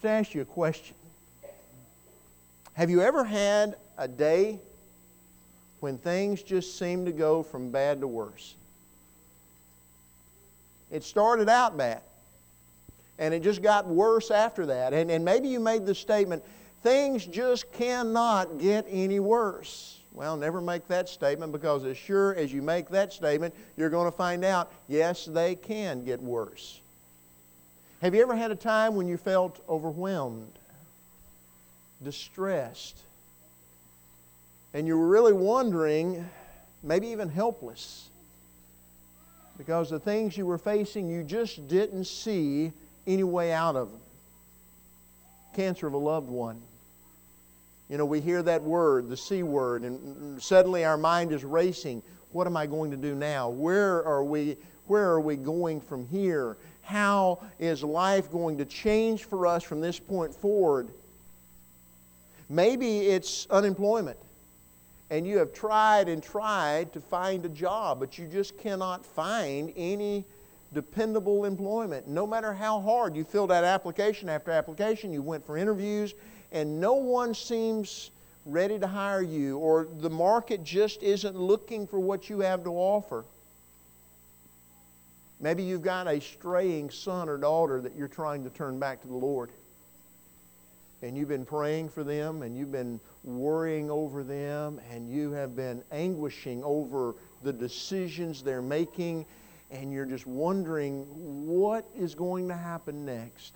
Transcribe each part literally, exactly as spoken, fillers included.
have to ask you a question. Have you ever had a day when things just seem to go from bad to worse? It started out bad, and it just got worse after that. And, and maybe you made the statement, things just cannot get any worse. Well, never make that statement, because as sure as you make that statement, you're going to find out, yes, they can get worse. Have you ever had a time when you felt overwhelmed, distressed, and you were really wondering, maybe even helpless, because the things you were facing, you just didn't see any way out of them? Cancer of a loved one. You know, we hear that word, the C word, and suddenly our mind is racing. What am I going to do now? Where are we, where are we going from here? How is life going to change for us from this point forward? Maybe it's unemployment, and you have tried and tried to find a job, but you just cannot find any dependable employment. No matter how hard you filled out application after application, you went for interviews, and no one seems ready to hire you, or the market just isn't looking for what you have to offer. Maybe you've got a straying son or daughter that you're trying to turn back to the Lord. And you've been praying for them, and you've been worrying over them, and you have been anguishing over the decisions they're making, and you're just wondering what is going to happen next.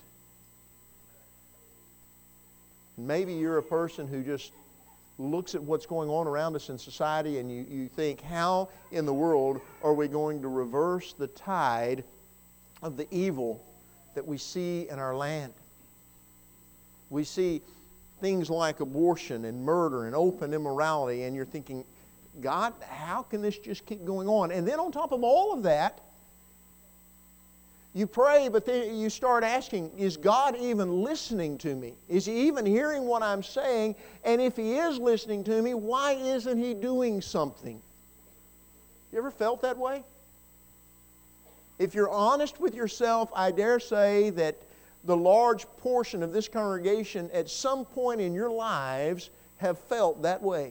Maybe you're a person who just looks at what's going on around us in society, and you, you think, how in the world are we going to reverse the tide of the evil that we see in our land? We see things like abortion and murder and open immorality, and you're thinking, God, how can this just keep going on? And then on top of all of that, you pray, but then you start asking, is God even listening to me? Is He even hearing what I'm saying? And if He is listening to me, why isn't He doing something? You ever felt that way? If you're honest with yourself, I dare say that the large portion of this congregation at some point in your lives have felt that way.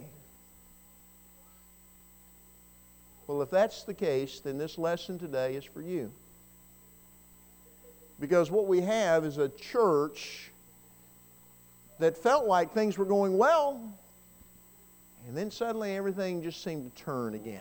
Well, if that's the case, then this lesson today is for you. Because what we have is a church that felt like things were going well, and then suddenly everything just seemed to turn again.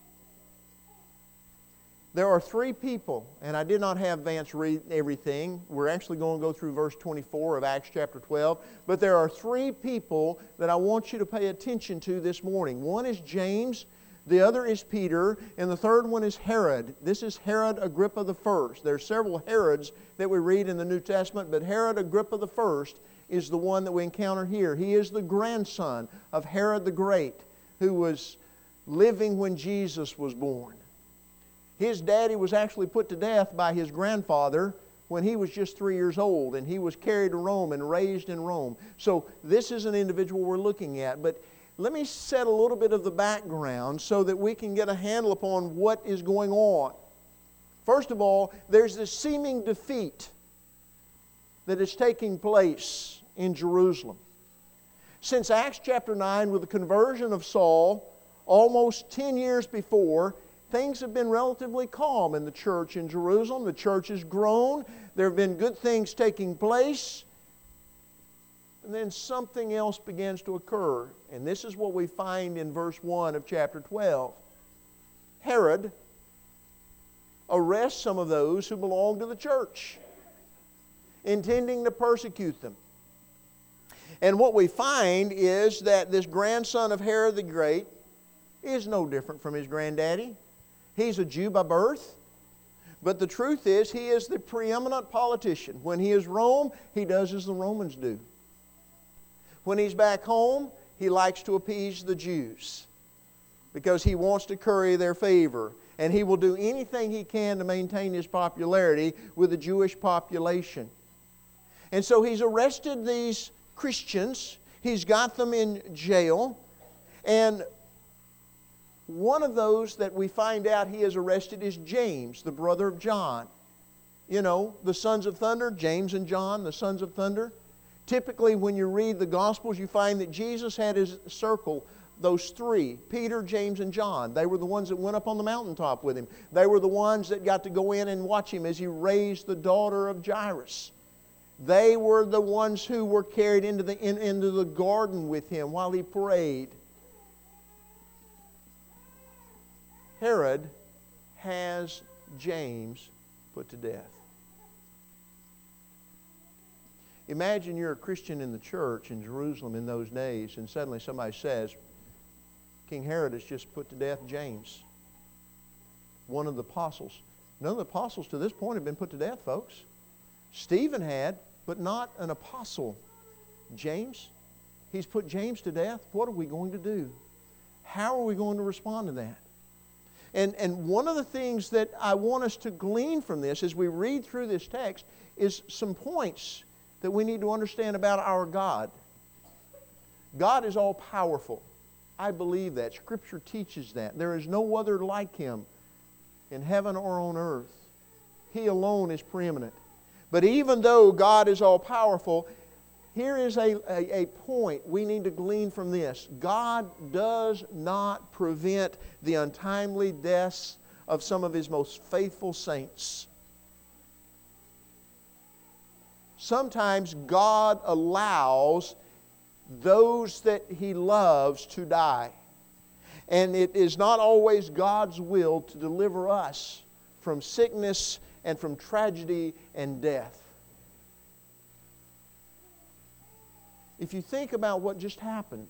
There are three people, and I did not have Vance read everything. We're actually going to go through verse twenty-four of Acts chapter twelve. But there are three people that I want you to pay attention to this morning. One is James, the other is Peter, and the third one is Herod. This is Herod Agrippa the First. There are several Herods that we read in the New Testament, but Herod Agrippa the First is the one that we encounter here. He is the grandson of Herod the Great, who was living when Jesus was born. His daddy was actually put to death by his grandfather when he was just three years old, and he was carried to Rome and raised in Rome. So this is an individual we're looking at, but let me set a little bit of the background so that we can get a handle upon what is going on. First of all, there's this seeming defeat that is taking place in Jerusalem. Since Acts chapter nine, with the conversion of Saul, almost ten years before, things have been relatively calm in the church in Jerusalem. The church has grown. There have been good things taking place. And then something else begins to occur. And this is what we find in verse one of chapter twelve. Herod arrests some of those who belong to the church, intending to persecute them. And what we find is that this grandson of Herod the Great is no different from his granddaddy. He's a Jew by birth. But the truth is, he is the preeminent politician. When he is Rome, he does as the Romans do. When he's back home, he likes to appease the Jews because he wants to curry their favor. And he will do anything he can to maintain his popularity with the Jewish population. And so he's arrested these Christians. He's got them in jail. And one of those that we find out he has arrested is James, the brother of John. You know, the sons of thunder, James and John, the sons of thunder. Typically, when you read the Gospels, you find that Jesus had His circle, those three, Peter, James, and John. They were the ones that went up on the mountaintop with Him. They were the ones that got to go in and watch Him as He raised the daughter of Jairus. They were the ones who were carried into the, in, into the garden with Him while He prayed. Herod has James put to death. Imagine you're a Christian in the church in Jerusalem in those days, and suddenly somebody says, King Herod has just put to death James, one of the apostles. None of the apostles to this point have been put to death, folks. Stephen had, but not an apostle. James, he's put James to death. What are we going to do? How are we going to respond to that? And, and one of the things that I want us to glean from this as we read through this text is some points that we need to understand about our God. God is all-powerful. I believe that. Scripture teaches that. There is no other like Him in heaven or on earth. He alone is preeminent. But even though God is all-powerful, here is a, a, a point we need to glean from this. God does not prevent the untimely deaths of some of His most faithful saints. Sometimes God allows those that He loves to die. And it is not always God's will to deliver us from sickness and from tragedy and death. If you think about what just happened,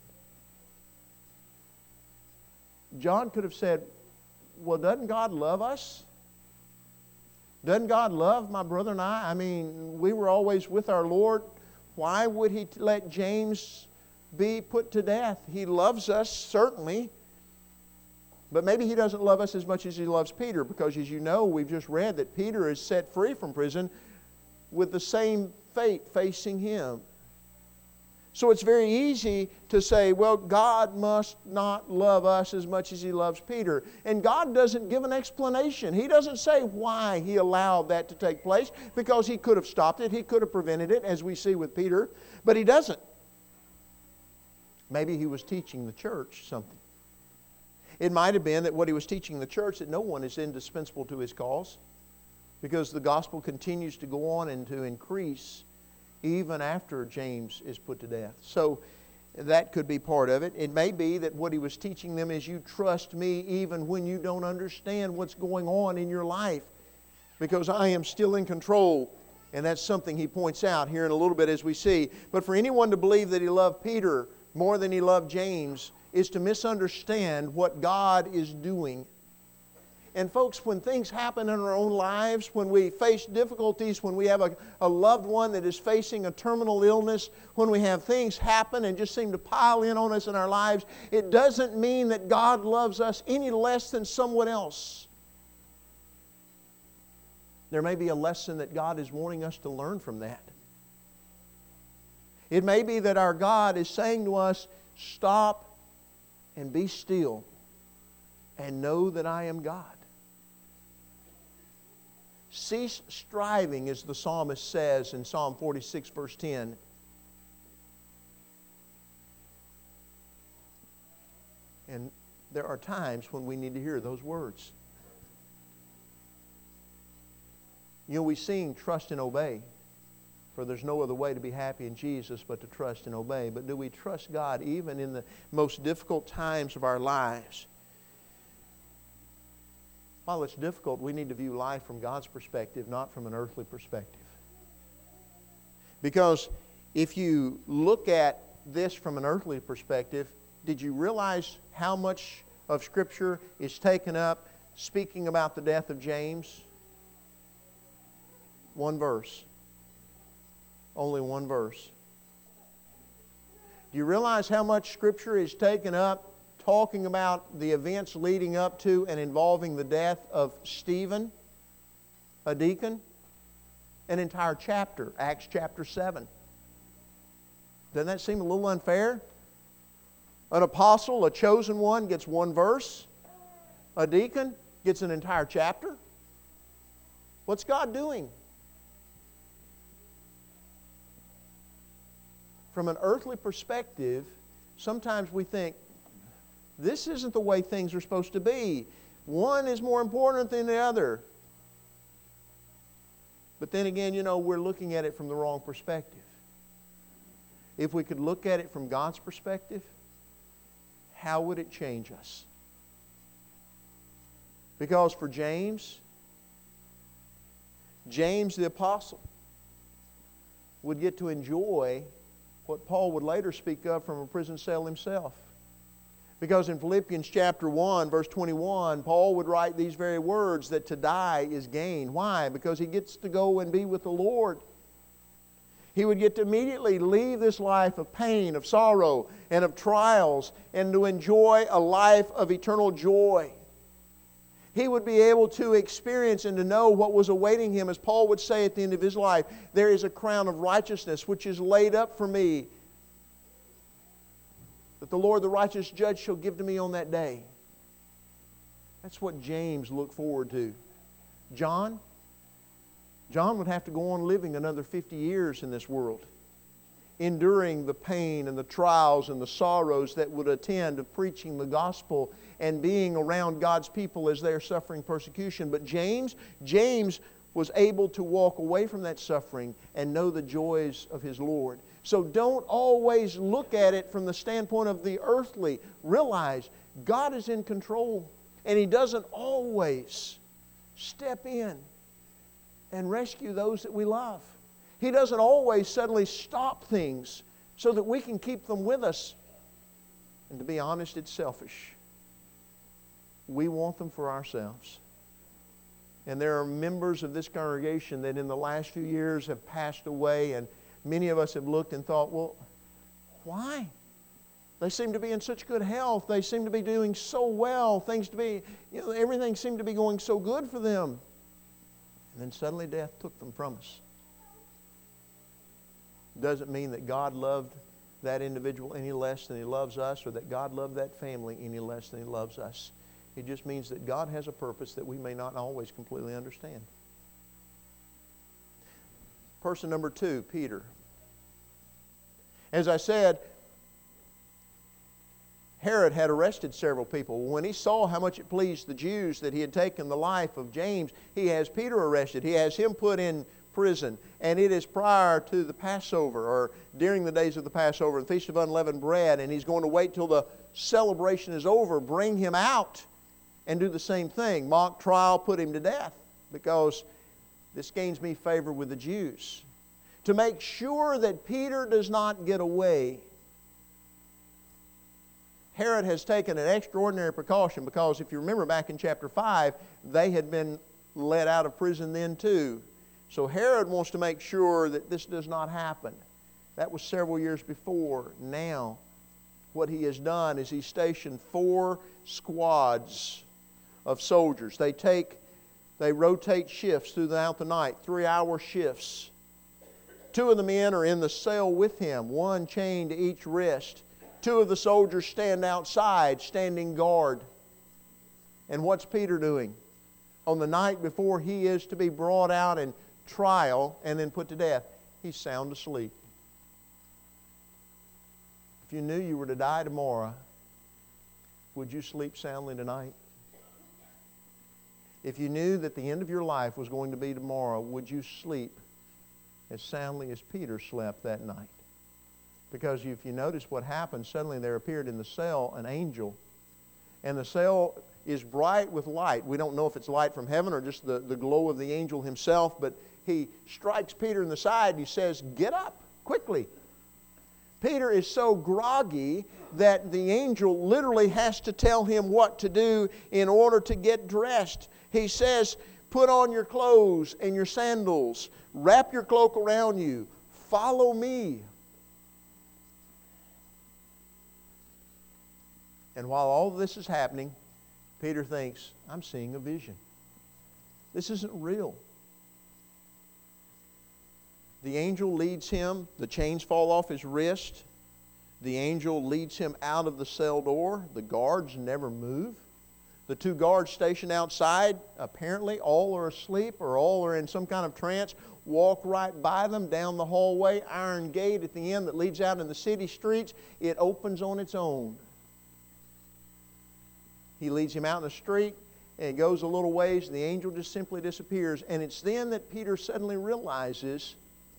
John could have said, well, doesn't God love us? Doesn't God love my brother and I? I mean, we were always with our Lord. Why would He let James be put to death? He loves us, certainly. But maybe He doesn't love us as much as He loves Peter, because as you know, we've just read that Peter is set free from prison with the same fate facing him. So it's very easy to say, well, God must not love us as much as He loves Peter. And God doesn't give an explanation. He doesn't say why He allowed that to take place, because He could have stopped it. He could have prevented it, as we see with Peter. But He doesn't. Maybe He was teaching the church something. It might have been that what He was teaching the church, that no one is indispensable to His cause, because the gospel continues to go on and to increase even after James is put to death. So that could be part of it. It may be that what He was teaching them is, you trust Me even when you don't understand what's going on in your life, because I am still in control. And that's something He points out here in a little bit as we see. But for anyone to believe that He loved Peter more than He loved James is to misunderstand what God is doing. And folks, when things happen in our own lives, when we face difficulties, when we have a, a loved one that is facing a terminal illness, when we have things happen and just seem to pile in on us in our lives, it doesn't mean that God loves us any less than someone else. There may be a lesson that God is wanting us to learn from that. It may be that our God is saying to us, stop and be still and know that I am God. Cease striving, as the psalmist says in Psalm forty-six, verse ten. And there are times when we need to hear those words. You know, we sing, trust and obey. For there's no other way to be happy in Jesus but to trust and obey. But do we trust God even in the most difficult times of our lives? While it's difficult, we need to view life from God's perspective, not from an earthly perspective. Because if you look at this from an earthly perspective, did you realize how much of Scripture is taken up speaking about the death of James? One verse. Only one verse. Do you realize how much Scripture is taken up talking about the events leading up to and involving the death of Stephen, a deacon? An entire chapter, Acts chapter seven. Doesn't that seem a little unfair? An apostle, a chosen one, gets one verse. A deacon gets an entire chapter. What's God doing? From an earthly perspective, sometimes we think, this isn't the way things are supposed to be. One is more important than the other. But then again, you know, we're looking at it from the wrong perspective. If we could look at it from God's perspective, how would it change us? Because for James, James the apostle would get to enjoy what Paul would later speak of from a prison cell himself. Because in Philippians chapter one, verse twenty-one, Paul would write these very words, that to die is gain. Why? Because he gets to go and be with the Lord. He would get to immediately leave this life of pain, of sorrow, and of trials, and to enjoy a life of eternal joy. He would be able to experience and to know what was awaiting him, as Paul would say at the end of his life, there is a crown of righteousness which is laid up for me, that the Lord, the righteous judge, shall give to me on that day. That's what James looked forward to. John? John would have to go on living another fifty years in this world, enduring the pain and the trials and the sorrows that would attend of preaching the gospel and being around God's people as they are suffering persecution. But James, James was able to walk away from that suffering and know the joys of his Lord. So don't always look at it from the standpoint of the earthly. Realize God is in control, and He doesn't always step in and rescue those that we love. He doesn't always suddenly stop things so that we can keep them with us. And to be honest, it's selfish. We want them for ourselves. And there are members of this congregation that in the last few years have passed away, and many of us have looked and thought, well, why? They seem to be in such good health. They seem to be doing so well. Things to be, you know, everything seemed to be going so good for them. And then suddenly death took them from us. Doesn't mean that God loved that individual any less than He loves us, or that God loved that family any less than He loves us. It just means that God has a purpose that we may not always completely understand. Person number two, Peter. As I said, Herod had arrested several people. When he saw how much it pleased the Jews that he had taken the life of James, he has Peter arrested. He has him put in prison. And it is prior to the Passover, or during the days of the Passover, the Feast of Unleavened Bread, and he's going to wait till the celebration is over, bring him out, and do the same thing. Mock trial, put him to death, because this gains me favor with the Jews. To make sure that Peter does not get away, Herod has taken an extraordinary precaution, because if you remember back in chapter five, they had been let out of prison then too. So Herod wants to make sure that this does not happen. That was several years before. Now, what he has done is he stationed four squads of soldiers. They take, they rotate shifts throughout the night, three-hour shifts. Two of the men are in the cell with him, one chained to each wrist. Two of the soldiers stand outside, standing guard. And what's Peter doing? On the night before he is to be brought out and trial and then put to death, he's sound asleep. If you knew you were to die tomorrow, would you sleep soundly tonight? If you knew that the end of your life was going to be tomorrow, would you sleep as soundly as Peter slept that night? Because if you notice what happened, suddenly there appeared in the cell an angel. And the cell is bright with light. We don't know if it's light from heaven or just the, the glow of the angel himself, but he strikes Peter in the side and he says, "Get up, quickly." Peter is so groggy that the angel literally has to tell him what to do in order to get dressed. He says, "Put on your clothes and your sandals. Wrap your cloak around you. Follow me." And while all of this is happening, Peter thinks, I'm seeing a vision. This isn't real. The angel leads him. The chains fall off his wrist. The angel leads him out of the cell door. The guards never move. The two guards stationed outside, apparently all are asleep or all are in some kind of trance, walk right by them down the hallway, iron gate at the end that leads out in the city streets. It opens on its own. He leads him out in the street, and it goes a little ways, and the angel just simply disappears. And it's then that Peter suddenly realizes,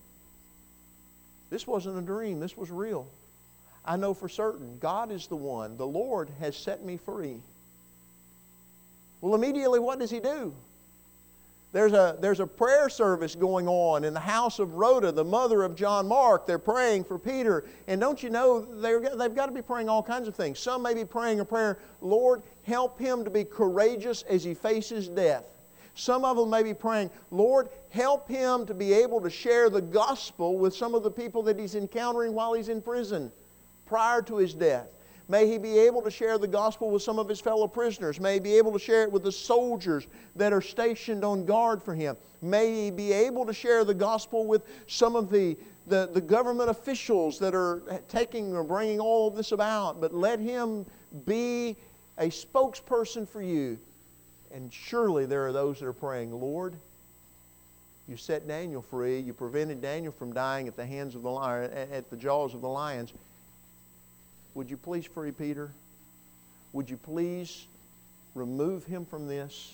this wasn't a dream, this was real. I know for certain, God is the one, the Lord has set me free. Well, immediately what does he do? There's a, there's a prayer service going on in the house of Rhoda, the mother of John Mark. They're praying for Peter. And don't you know, they're, they've got to be praying all kinds of things. Some may be praying a prayer, Lord, help him to be courageous as he faces death. Some of them may be praying, Lord, help him to be able to share the gospel with some of the people that he's encountering while he's in prison prior to his death. May he be able to share the gospel with some of his fellow prisoners. May he be able to share it with the soldiers that are stationed on guard for him. May he be able to share the gospel with some of the, the, the government officials that are taking or bringing all of this about. But let him be a spokesperson for you. And surely there are those that are praying, Lord, you set Daniel free. You prevented Daniel from dying at the hands of the lion, at the jaws of the lions. Would you please free Peter? Would you please remove him from this?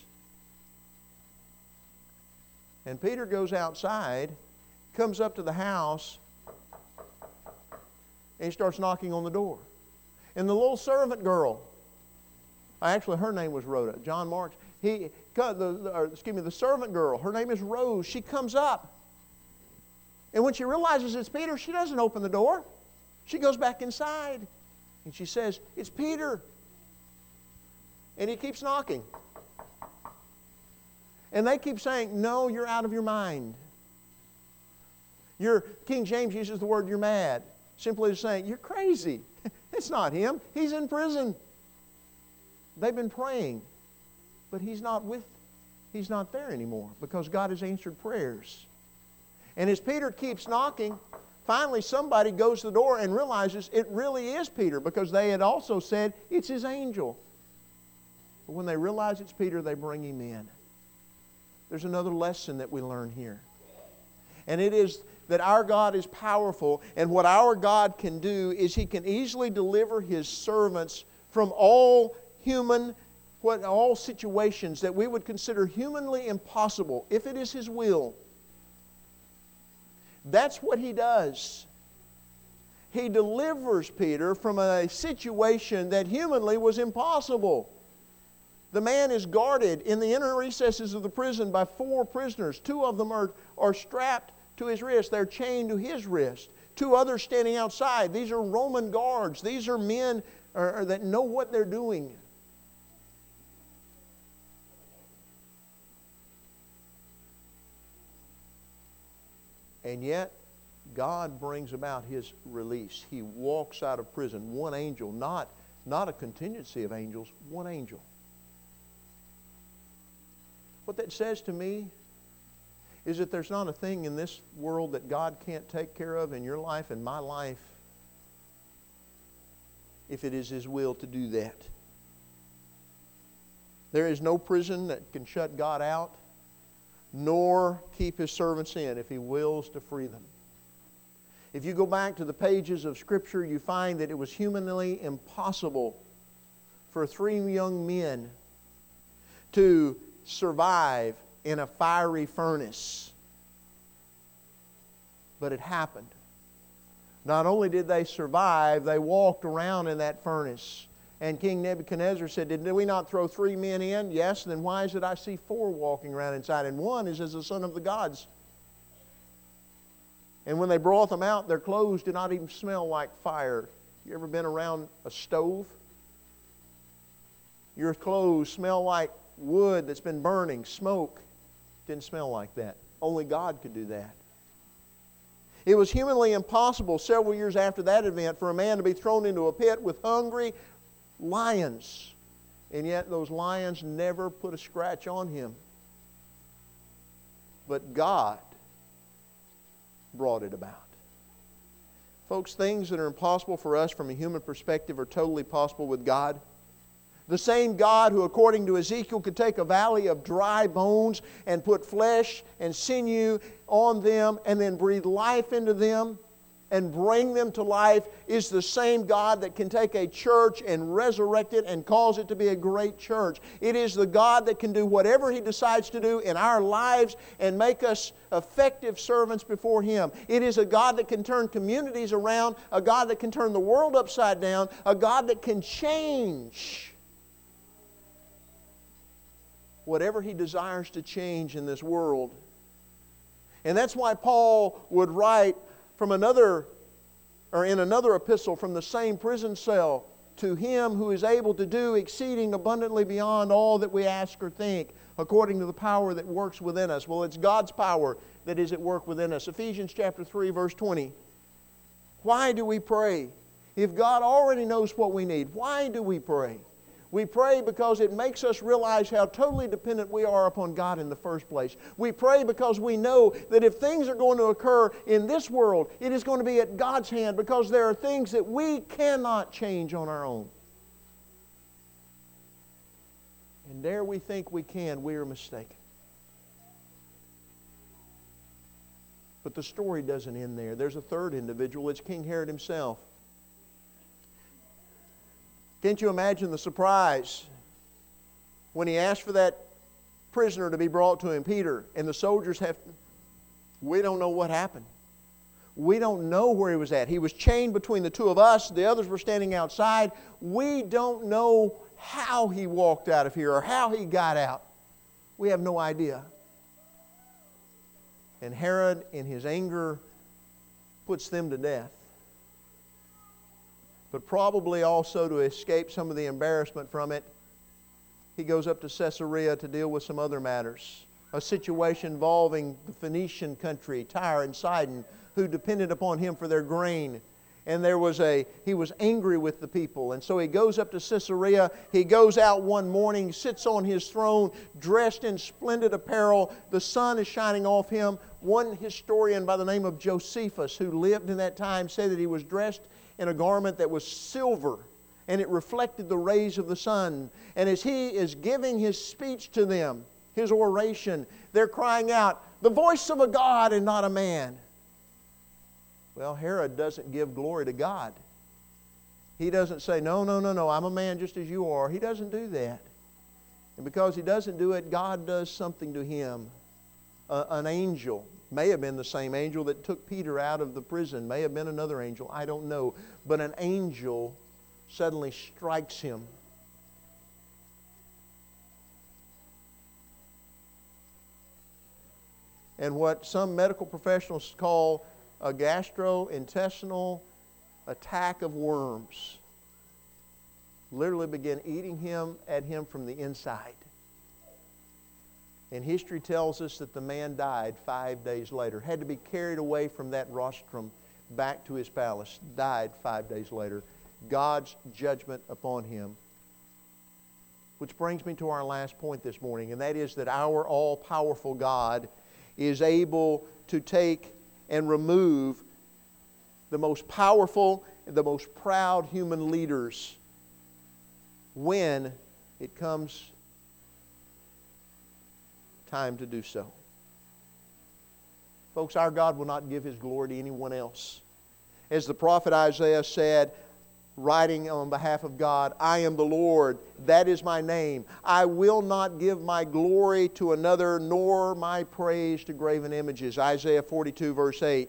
And Peter goes outside, comes up to the house, and he starts knocking on the door. And the little servant girl, actually her name was Rhoda, John Marks, he, the, or, excuse me, the servant girl, her name is Rose, she comes up. And when she realizes it's Peter, she doesn't open the door. She goes back inside. And she says, it's Peter. And he keeps knocking. And they keep saying, no, you're out of your mind. You're, King James uses the word, you're mad. Simply saying, you're crazy. It's not him. He's in prison. They've been praying. But he's not with, he's not there anymore because God has answered prayers. And as Peter keeps knocking, finally somebody goes to the door and realizes it really is Peter because they had also said it's his angel. But when they realize it's Peter, they bring him in. There's another lesson that we learn here. And it is that our God is powerful, and what our God can do is He can easily deliver His servants from all human, what all situations that we would consider humanly impossible, if it is His will. That's what He does. He delivers Peter from a situation that humanly was impossible. The man is guarded in the inner recesses of the prison by four prisoners. Two of them are, are strapped to his wrist. They're chained to his wrist. Two others standing outside. These are Roman guards. These are men or, or that know what they're doing. And yet, God brings about His release. He walks out of prison. One angel, not, not a contingency of angels, one angel. What that says to me is that there's not a thing in this world that God can't take care of in your life and my life if it is His will to do that. There is no prison that can shut God out, nor keep His servants in if He wills to free them. If you go back to the pages of Scripture, you find that it was humanly impossible for three young men to survive in a fiery furnace. But it happened. Not only did they survive, they walked around in that furnace. And King Nebuchadnezzar said, did we not throw three men in? Yes, then why is it I see four walking around inside? And one is as the son of the gods. And when they brought them out, their clothes did not even smell like fire. You ever been around a stove? Your clothes smell like wood that's been burning, smoke. Didn't smell like that. Only God could do that. It was humanly impossible several years after that event for a man to be thrown into a pit with hungry lions. And yet those lions never put a scratch on him. But God brought it about. Folks, things that are impossible for us from a human perspective are totally possible with God. The same God who, according to Ezekiel, could take a valley of dry bones and put flesh and sinew on them and then breathe life into them and bring them to life is the same God that can take a church and resurrect it and cause it to be a great church. It is the God that can do whatever He decides to do in our lives and make us effective servants before Him. It is a God that can turn communities around, a God that can turn the world upside down, a God that can change whatever He desires to change in this world. And that's why Paul would write from another, or in another epistle from the same prison cell, to Him who is able to do exceeding abundantly beyond all that we ask or think, according to the power that works within us. Well, it's God's power that is at work within us. Ephesians chapter three, verse twenty. Why do we pray? If God already knows what we need, why do we pray? We pray because it makes us realize how totally dependent we are upon God in the first place. We pray because we know that if things are going to occur in this world, it is going to be at God's hand, because there are things that we cannot change on our own. And there we think we can, we are mistaken. But the story doesn't end there. There's a third individual. It's King Herod himself. Can't you imagine the surprise when he asked for that prisoner to be brought to him, Peter, and the soldiers have, we don't know what happened. We don't know where he was at. He was chained between the two of us. The others were standing outside. We don't know how he walked out of here or how he got out. We have no idea. And Herod, in his anger, puts them to death. But probably also to escape some of the embarrassment from it, he goes up to Caesarea to deal with some other matters. A situation involving the Phoenician country, Tyre and Sidon, who depended upon him for their grain. And there was a, he was angry with the people. And so he goes up to Caesarea. He goes out one morning, sits on his throne, dressed in splendid apparel. The sun is shining off him. One historian by the name of Josephus, who lived in that time, said that he was dressed in a garment that was silver, and it reflected the rays of the sun. And as he is giving his speech to them, his oration, they're crying out, "The voice of a God and not a man." Well, Herod doesn't give glory to God. He doesn't say, no, no, no, no, I'm a man just as you are. He doesn't do that. And because he doesn't do it, God does something to him. Uh, an angel, may have been the same angel that took Peter out of the prison, may have been another angel, I don't know. But an angel suddenly strikes him. And what some medical professionals call a gastrointestinal attack of worms literally began eating him at him from the inside. And history tells us that the man died five days later. Had to be carried away from that rostrum back to his palace. Died five days later. God's judgment upon him. Which brings me to our last point this morning, and that is that our all-powerful God is able to take and remove the most powerful and the most proud human leaders when it comes time to do so. Folks, our God will not give His glory to anyone else. As the prophet Isaiah said, writing on behalf of God, "I am the Lord, that is my name. I will not give my glory to another, nor my praise to graven images." Isaiah forty-two, verse eight.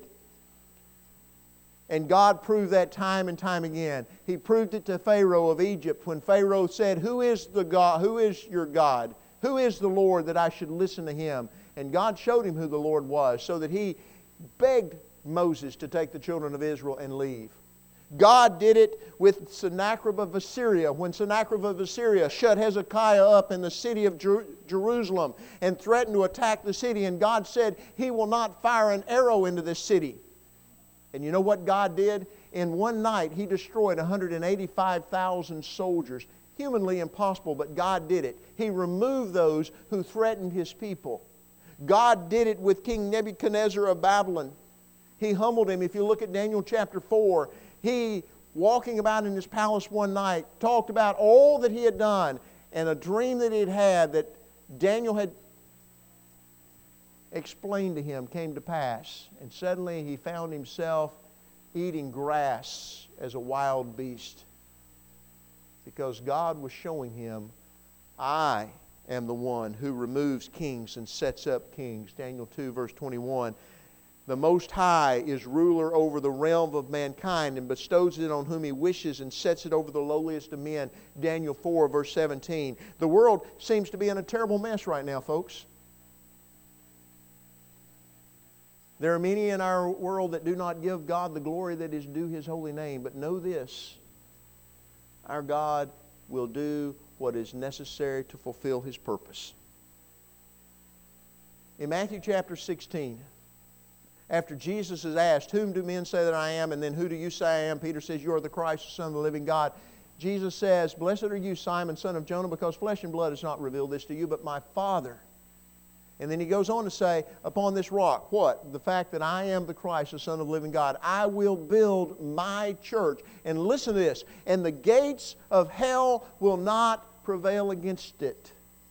And God proved that time and time again. He proved it to Pharaoh of Egypt when Pharaoh said, "Who is the God? Who is your God? Who is the Lord that I should listen to Him?" And God showed him who the Lord was, so that he begged Moses to take the children of Israel and leave. God did it with Sennacherib of Assyria, when Sennacherib of Assyria shut Hezekiah up in the city of Jer- Jerusalem and threatened to attack the city. And God said, He will not fire an arrow into this city. And you know what God did? In one night, He destroyed one hundred eighty-five thousand soldiers. Humanly impossible, but God did it. He removed those who threatened His people. God did it with King Nebuchadnezzar of Babylon. He humbled him. If you look at Daniel chapter four, He walking about in his palace one night, talked about all that he had done and a dream that he had had that Daniel had explained to him came to pass. And suddenly he found himself eating grass as a wild beast, because God was showing him, I am the one who removes kings and sets up kings. Daniel two verse twenty-one. The Most High is ruler over the realm of mankind and bestows it on whom He wishes and sets it over the lowliest of men. Daniel four verse seventeen. The world seems to be in a terrible mess right now, folks. There are many in our world that do not give God the glory that is due His holy name. But know this, our God will do what is necessary to fulfill His purpose. In Matthew chapter sixteen, after Jesus is asked, whom do men say that I am? And then who do you say I am? Peter says, you are the Christ, the Son of the living God. Jesus says, blessed are you, Simon, son of Jonah, because flesh and blood has not revealed this to you, but my Father. And then he goes on to say, upon this rock, what? The fact that I am the Christ, the Son of the living God. I will build my church. And listen to this. And the gates of hell will not prevail against it.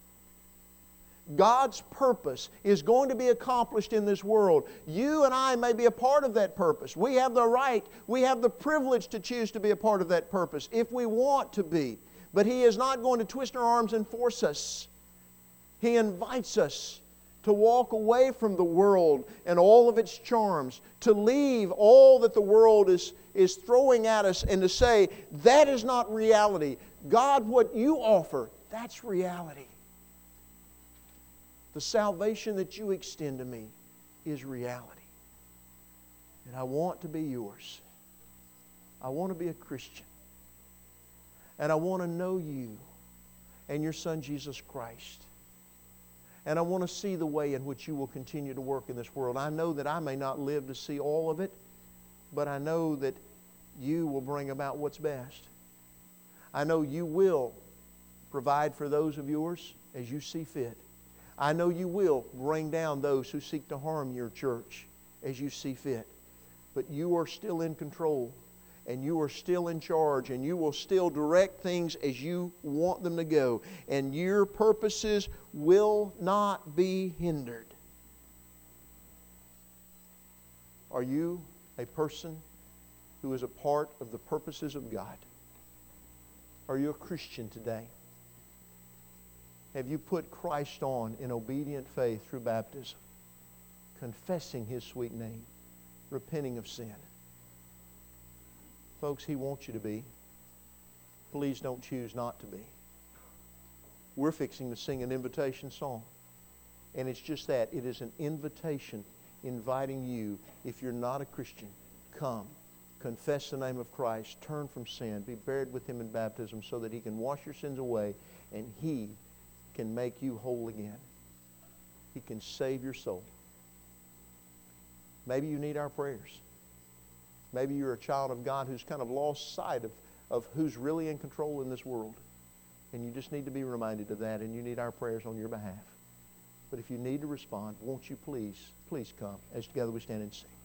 God's purpose is going to be accomplished in this world. You and I may be a part of that purpose. We have the right, we have the privilege to choose to be a part of that purpose if we want to be. But He is not going to twist our arms and force us. He invites us to walk away from the world and all of its charms, to leave all that the world is, is throwing at us and to say, that is not reality. God, what you offer, that's reality. The salvation that you extend to me is reality. And I want to be yours. I want to be a Christian. And I want to know you and your Son Jesus Christ. And I want to see the way in which you will continue to work in this world. I know that I may not live to see all of it, but I know that you will bring about what's best. I know you will provide for those of yours as you see fit. I know you will bring down those who seek to harm your church as you see fit. But you are still in control, and you are still in charge, and you will still direct things as you want them to go. And your purposes will not be hindered. Are you a person who is a part of the purposes of God? Are you a Christian today? Have you put Christ on in obedient faith through baptism, confessing His sweet name, repenting of sin? Folks, He wants you to be. Please don't choose not to be. We're fixing to sing an invitation song. And it's just that. It is an invitation inviting you, if you're not a Christian, come, confess the name of Christ, turn from sin, be buried with Him in baptism so that He can wash your sins away and He can make you whole again. He can save your soul. Maybe you need our prayers. Maybe you're a child of God who's kind of lost sight of, of who's really in control in this world. And you just need to be reminded of that, and you need our prayers on your behalf. But if you need to respond, won't you please, please come as together we stand and sing.